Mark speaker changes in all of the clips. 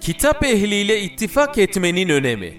Speaker 1: Kitap ehliyle ittifak etmenin önemi.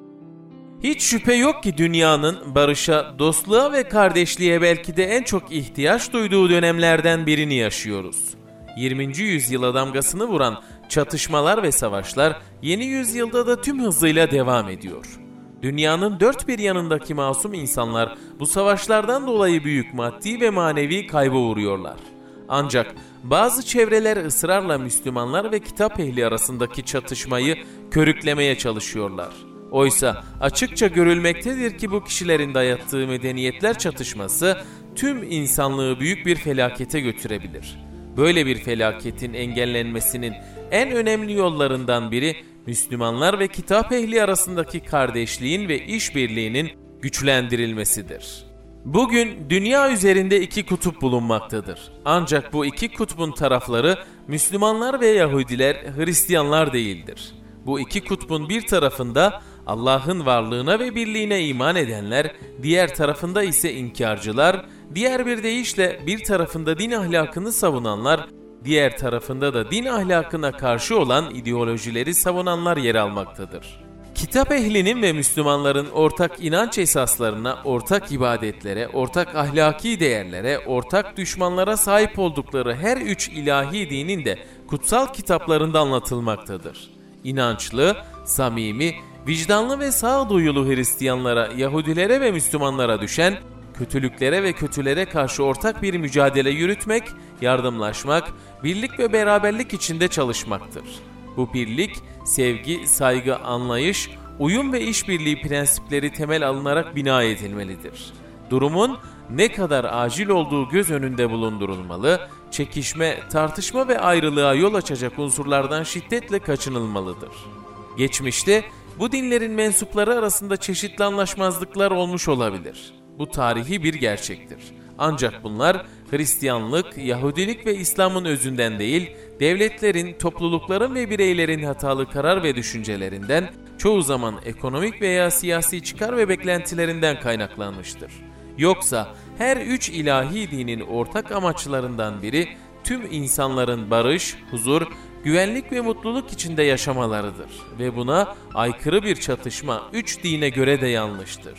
Speaker 1: Hiç şüphe yok ki dünyanın barışa, dostluğa ve kardeşliğe belki de en çok ihtiyaç duyduğu dönemlerden birini yaşıyoruz. 20. yüzyıla damgasını vuran çatışmalar ve savaşlar yeni yüzyılda da tüm hızıyla devam ediyor. Dünyanın dört bir yanındaki masum insanlar bu savaşlardan dolayı büyük maddi ve manevi kayba uğruyorlar. Ancak bazı çevreler ısrarla Müslümanlar ve kitap ehli arasındaki çatışmayı körüklemeye çalışıyorlar. Oysa açıkça görülmektedir ki bu kişilerin dayattığı medeniyetler çatışması tüm insanlığı büyük bir felakete götürebilir. Böyle bir felaketin engellenmesinin en önemli yollarından biri Müslümanlar ve kitap ehli arasındaki kardeşliğin ve işbirliğinin güçlendirilmesidir. Bugün dünya üzerinde iki kutup bulunmaktadır. Ancak bu iki kutbun tarafları Müslümanlar ve Yahudiler, Hristiyanlar değildir. Bu iki kutbun bir tarafında Allah'ın varlığına ve birliğine iman edenler, diğer tarafında ise inkarcılar, diğer bir deyişle bir tarafında din ahlakını savunanlar, diğer tarafında da din ahlakına karşı olan ideolojileri savunanlar yer almaktadır. Kitap ehlinin ve Müslümanların ortak inanç esaslarına, ortak ibadetlere, ortak ahlaki değerlere, ortak düşmanlara sahip oldukları her üç ilahi dinin de kutsal kitaplarında anlatılmaktadır. İnançlı, samimi, vicdanlı ve sağduyulu Hristiyanlara, Yahudilere ve Müslümanlara düşen, kötülüklere ve kötülere karşı ortak bir mücadele yürütmek, yardımlaşmak, birlik ve beraberlik içinde çalışmaktır. Bu birlik, sevgi, saygı, anlayış, uyum ve işbirliği prensipleri temel alınarak bina edilmelidir. Durumun ne kadar acil olduğu göz önünde bulundurulmalı, çekişme, tartışma ve ayrılığa yol açacak unsurlardan şiddetle kaçınılmalıdır. Geçmişte bu dinlerin mensupları arasında çeşitli anlaşmazlıklar olmuş olabilir. Bu tarihi bir gerçektir. Ancak bunlar Hristiyanlık, Yahudilik ve İslam'ın özünden değil, devletlerin, toplulukların ve bireylerin hatalı karar ve düşüncelerinden, çoğu zaman ekonomik veya siyasi çıkar ve beklentilerinden kaynaklanmıştır. Yoksa her üç ilahi dinin ortak amaçlarından biri tüm insanların barış, huzur, güvenlik ve mutluluk içinde yaşamalarıdır ve buna aykırı bir çatışma üç dine göre de yanlıştır.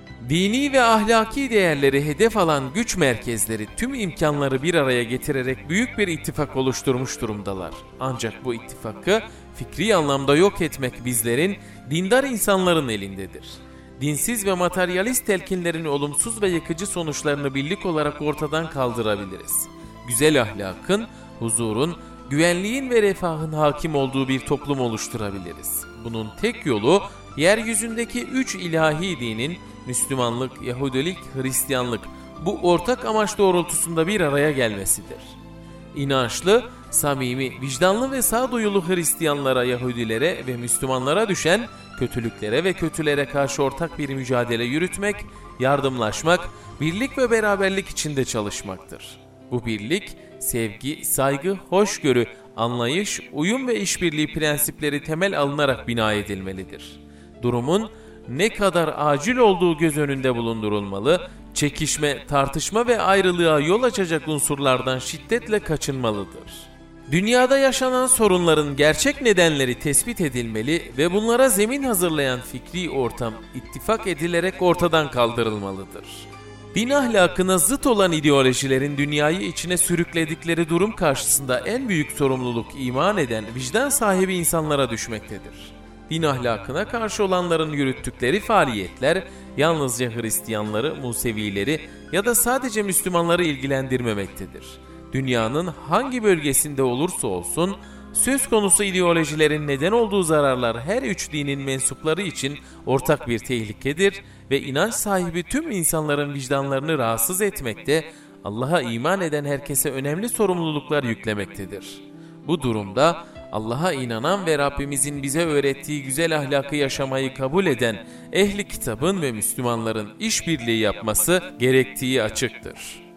Speaker 1: Dini ve ahlaki değerleri hedef alan güç merkezleri tüm imkanları bir araya getirerek büyük bir ittifak oluşturmuş durumdalar. Ancak bu ittifakı fikri anlamda yok etmek bizlerin, dindar insanların elindedir. Dinsiz ve materyalist telkinlerin olumsuz ve yıkıcı sonuçlarını birlik olarak ortadan kaldırabiliriz. Güzel ahlakın, huzurun, güvenliğin ve refahın hakim olduğu bir toplum oluşturabiliriz. Bunun tek yolu yeryüzündeki üç ilahi dinin Müslümanlık, Yahudilik, Hristiyanlık bu ortak amaç doğrultusunda bir araya gelmesidir. İnançlı, samimi, vicdanlı ve sağduyulu Hristiyanlara, Yahudilere ve Müslümanlara düşen kötülüklere ve kötülere karşı ortak bir mücadele yürütmek, yardımlaşmak, birlik ve beraberlik içinde çalışmaktır. Bu birlik, sevgi, saygı, hoşgörü, anlayış, uyum ve işbirliği prensipleri temel alınarak bina edilmelidir. Durumun ne kadar acil olduğu göz önünde bulundurulmalı, çekişme, tartışma ve ayrılığa yol açacak unsurlardan şiddetle kaçınmalıdır. Dünyada yaşanan sorunların gerçek nedenleri tespit edilmeli ve bunlara zemin hazırlayan fikri ortam ittifak edilerek ortadan kaldırılmalıdır. Din ahlakına zıt olan ideolojilerin dünyayı içine sürükledikleri durum karşısında en büyük sorumluluk iman eden, vicdan sahibi insanlara düşmektedir. Din ahlakına karşı olanların yürüttükleri faaliyetler yalnızca Hristiyanları, Musevileri ya da sadece Müslümanları ilgilendirmemektedir. Dünyanın hangi bölgesinde olursa olsun söz konusu ideolojilerin neden olduğu zararlar her üç dinin mensupları için ortak bir tehlikedir ve inanç sahibi tüm insanların vicdanlarını rahatsız etmekte, Allah'a iman eden herkese önemli sorumluluklar yüklemektedir. Bu durumda Allah'a inanan ve Rabbimizin bize öğrettiği güzel ahlakı yaşamayı kabul eden ehli kitabın ve Müslümanların işbirliği yapması gerektiği açıktır.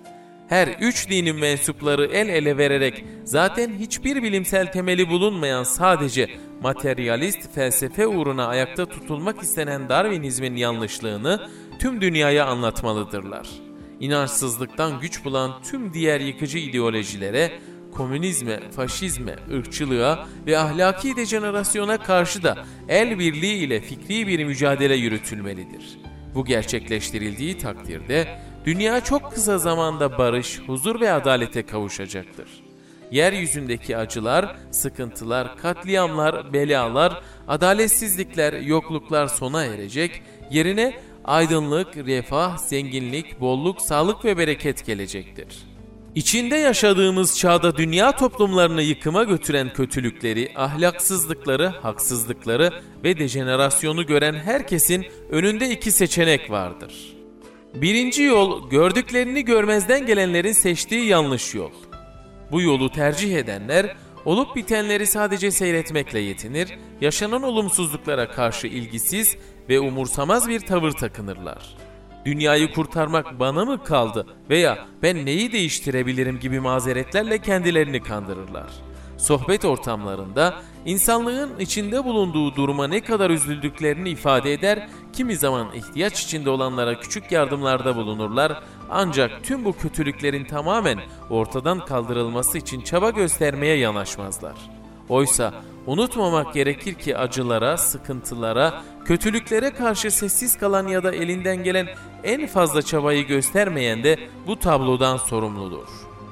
Speaker 1: Her üç dinin mensupları el ele vererek zaten hiçbir bilimsel temeli bulunmayan sadece materyalist felsefe uğruna ayakta tutulmak istenen Darwinizmin yanlışlığını tüm dünyaya anlatmalıdırlar. İnançsızlıktan güç bulan tüm diğer yıkıcı ideolojilere, komünizme, faşizme, ırkçılığa ve ahlaki dejenerasyona karşı da el birliği ile fikri bir mücadele yürütülmelidir. Bu gerçekleştirildiği takdirde dünya çok kısa zamanda barış, huzur ve adalete kavuşacaktır. Yeryüzündeki acılar, sıkıntılar, katliamlar, belalar, adaletsizlikler, yokluklar sona erecek, yerine aydınlık, refah, zenginlik, bolluk, sağlık ve bereket gelecektir. İçinde yaşadığımız çağda dünya toplumlarını yıkıma götüren kötülükleri, ahlaksızlıkları, haksızlıkları ve dejenerasyonu gören herkesin önünde iki seçenek vardır. Birinci yol, gördüklerini görmezden gelenlerin seçtiği yanlış yol. Bu yolu tercih edenler, olup bitenleri sadece seyretmekle yetinir, yaşanan olumsuzluklara karşı ilgisiz ve umursamaz bir tavır takınırlar. Dünyayı kurtarmak bana mı kaldı veya ben neyi değiştirebilirim gibi mazeretlerle kendilerini kandırırlar. Sohbet ortamlarında insanlığın içinde bulunduğu duruma ne kadar üzüldüklerini ifade eder, kimi zaman ihtiyaç içinde olanlara küçük yardımlarda bulunurlar, ancak tüm bu kötülüklerin tamamen ortadan kaldırılması için çaba göstermeye yanaşmazlar. Oysa unutmamak gerekir ki acılara, sıkıntılara, kötülüklere karşı sessiz kalan ya da elinden gelen en fazla çabayı göstermeyen de bu tablodan sorumludur.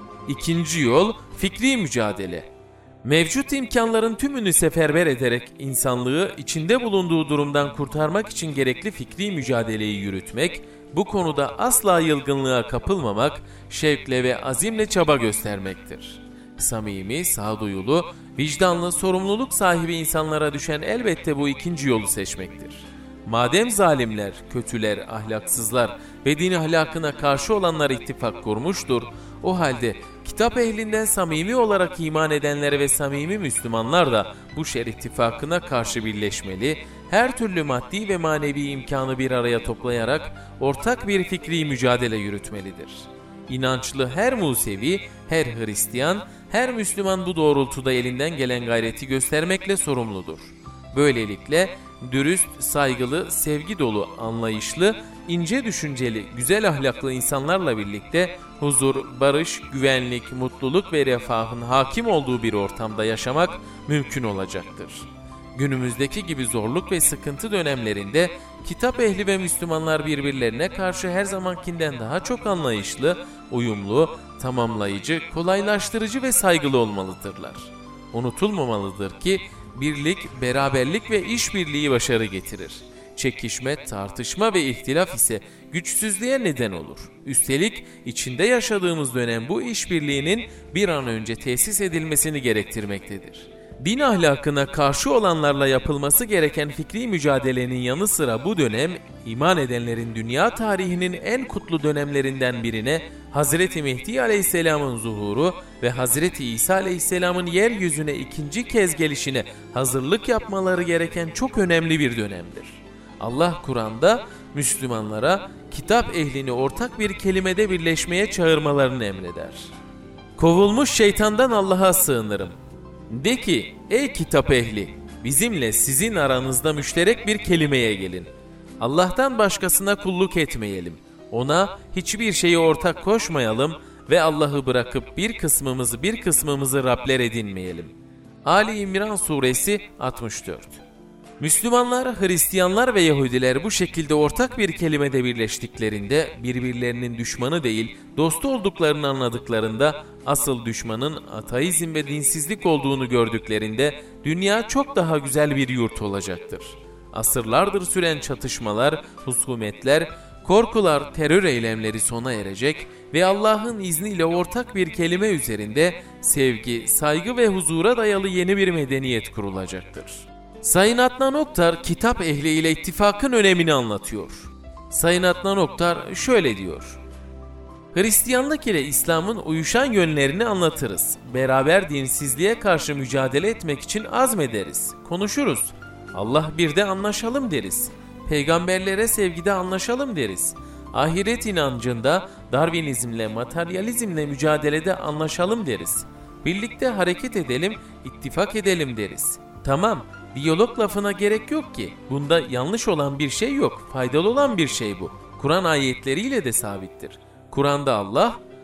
Speaker 1: İkinci yol, fikri mücadele. Mevcut imkanların tümünü seferber ederek insanlığı içinde bulunduğu durumdan kurtarmak için gerekli fikri mücadeleyi yürütmek, bu konuda asla yılgınlığa kapılmamak, şevkle ve azimle çaba göstermektir. Samimi, sağduyulu, vicdanlı, sorumluluk sahibi insanlara düşen elbette bu ikinci yolu seçmektir. Madem zalimler, kötüler, ahlaksızlar ve din ahlakına karşı olanlar ittifak kurmuştur, o halde kitap ehlinden samimi olarak iman edenler ve samimi Müslümanlar da bu şer ittifakına karşı birleşmeli, her türlü maddi ve manevi imkanı bir araya toplayarak ortak bir fikri mücadele yürütmelidir. İnançlı her Musevi, her Hristiyan, her Müslüman bu doğrultuda elinden gelen gayreti göstermekle sorumludur. Böylelikle dürüst, saygılı, sevgi dolu, anlayışlı, ince düşünceli, güzel ahlaklı insanlarla birlikte huzur, barış, güvenlik, mutluluk ve refahın hakim olduğu bir ortamda yaşamak mümkün olacaktır. Günümüzdeki gibi zorluk ve sıkıntı dönemlerinde kitap ehli ve Müslümanlar birbirlerine karşı her zamankinden daha çok anlayışlı, uyumlu, tamamlayıcı, kolaylaştırıcı ve saygılı olmalıdırlar. Unutulmamalıdır ki birlik, beraberlik ve işbirliği başarı getirir. Çekişme, tartışma ve ihtilaf ise güçsüzlüğe neden olur. Üstelik içinde yaşadığımız dönem bu işbirliğinin bir an önce tesis edilmesini gerektirmektedir. Din ahlakına karşı olanlarla yapılması gereken fikri mücadelenin yanı sıra bu dönem, iman edenlerin dünya tarihinin en kutlu dönemlerinden birine Hazreti Mehdi Aleyhisselam'ın zuhuru ve Hazreti İsa Aleyhisselam'ın yeryüzüne ikinci kez gelişine hazırlık yapmaları gereken çok önemli bir dönemdir. Allah Kur'an'da Müslümanlara kitap ehlini ortak bir kelimede birleşmeye çağırmalarını emreder. Kovulmuş şeytandan Allah'a sığınırım. De ki, ey kitap ehli, bizimle sizin aranızda müşterek bir kelimeye gelin. Allah'tan başkasına kulluk etmeyelim. Ona hiçbir şeyi ortak koşmayalım ve Allah'ı bırakıp bir kısmımızı Rabler edinmeyelim. Ali İmran Suresi 64. Müslümanlar, Hristiyanlar ve Yahudiler bu şekilde ortak bir kelimede birleştiklerinde birbirlerinin düşmanı değil, dostu olduklarını anladıklarında, asıl düşmanın ateizm ve dinsizlik olduğunu gördüklerinde dünya çok daha güzel bir yurt olacaktır. Asırlardır süren çatışmalar, husumetler, korkular, terör eylemleri sona erecek ve Allah'ın izniyle ortak bir kelime üzerinde sevgi, saygı ve huzura dayalı yeni bir medeniyet kurulacaktır. Sayın Adnan Oktar kitap ehli ile ittifakın önemini anlatıyor. Sayın Adnan Oktar şöyle diyor: Hristiyanlık ile İslam'ın uyuşan yönlerini anlatırız. Beraber dinsizliğe karşı mücadele etmek için azmederiz. Konuşuruz. Allah birde anlaşalım deriz. Peygamberlere sevgide anlaşalım deriz. Ahiret inancında Darwinizmle, materyalizmle mücadelede anlaşalım deriz. Birlikte hareket edelim, ittifak edelim deriz. Tamam, diyalog lafına gerek yok ki. Bunda yanlış olan bir şey yok. Faydalı olan bir şey bu. Kur'an ayetleriyle de sabittir. Kur'an'da Allah,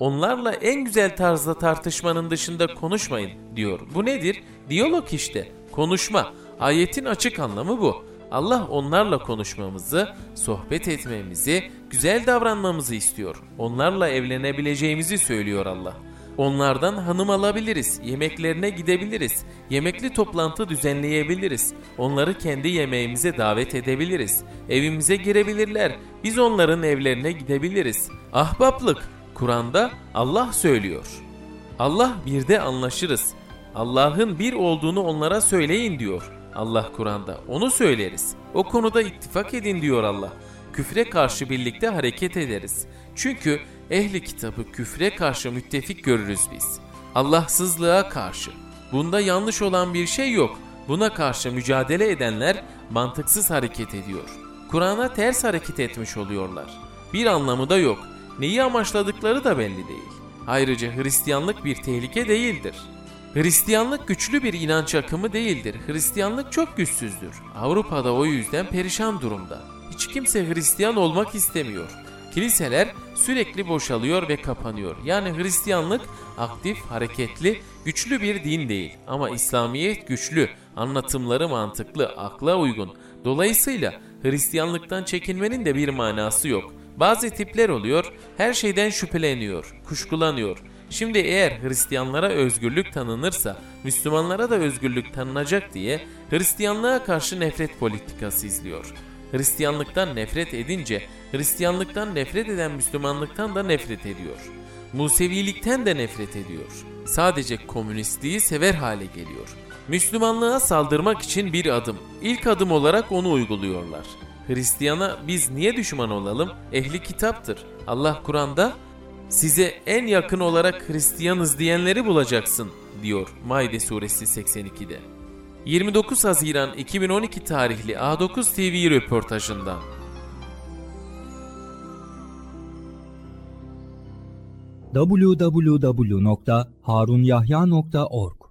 Speaker 1: Onlarla en güzel tarzda tartışmanın dışında konuşmayın diyor. Bu nedir? Diyalog işte. Konuşma. Ayetin açık anlamı bu. Allah onlarla konuşmamızı, sohbet etmemizi, güzel davranmamızı istiyor. Onlarla evlenebileceğimizi söylüyor Allah. Onlardan hanım alabiliriz, yemeklerine gidebiliriz, yemekli toplantı düzenleyebiliriz. Onları kendi yemeğimize davet edebiliriz. Evimize girebilirler, biz onların evlerine gidebiliriz. Ahbaplık, Kur'an'da Allah söylüyor. Allah bir de anlaşırız. Allah'ın bir olduğunu onlara söyleyin diyor Allah Kur'an'da. Onu söyleriz. O konuda ittifak edin diyor Allah. Küfre karşı birlikte hareket ederiz. Çünkü ehli kitabı küfre karşı müttefik görürüz biz. Allahsızlığa karşı. Bunda yanlış olan bir şey yok. Buna karşı mücadele edenler mantıksız hareket ediyor. Kur'an'a ters hareket etmiş oluyorlar. Bir anlamı da yok. Neyi amaçladıkları da belli değil. Ayrıca Hristiyanlık bir tehlike değildir. Hristiyanlık güçlü bir inanç akımı değildir. Hristiyanlık çok güçsüzdür. Avrupa'da o yüzden perişan durumda. Hiç kimse Hristiyan olmak istemiyor. Kiliseler sürekli boşalıyor ve kapanıyor. Yani Hristiyanlık aktif, hareketli, güçlü bir din değil. Ama İslamiyet güçlü, anlatımları mantıklı, akla uygun. Dolayısıyla Hristiyanlıktan çekinmenin de bir manası yok. Bazı tipler oluyor, her şeyden şüpheleniyor, kuşkulanıyor. Şimdi eğer Hristiyanlara özgürlük tanınırsa Müslümanlara da özgürlük tanınacak diye Hristiyanlığa karşı nefret politikası izliyor. Hristiyanlıktan nefret edince Hristiyanlıktan nefret eden Müslümanlıktan da nefret ediyor. Musevilikten de nefret ediyor. Sadece komünistliği sever hale geliyor. Müslümanlığa saldırmak için bir adım. İlk adım olarak onu uyguluyorlar. Hristiyana biz niye düşman olalım? Ehli kitaptır. Allah Kur'an'da size en yakın olarak Hristiyanız diyenleri bulacaksın diyor Maide suresi 82'de. 29 Haziran 2012 tarihli A9 TV röportajından.
Speaker 2: www.harunyahya.org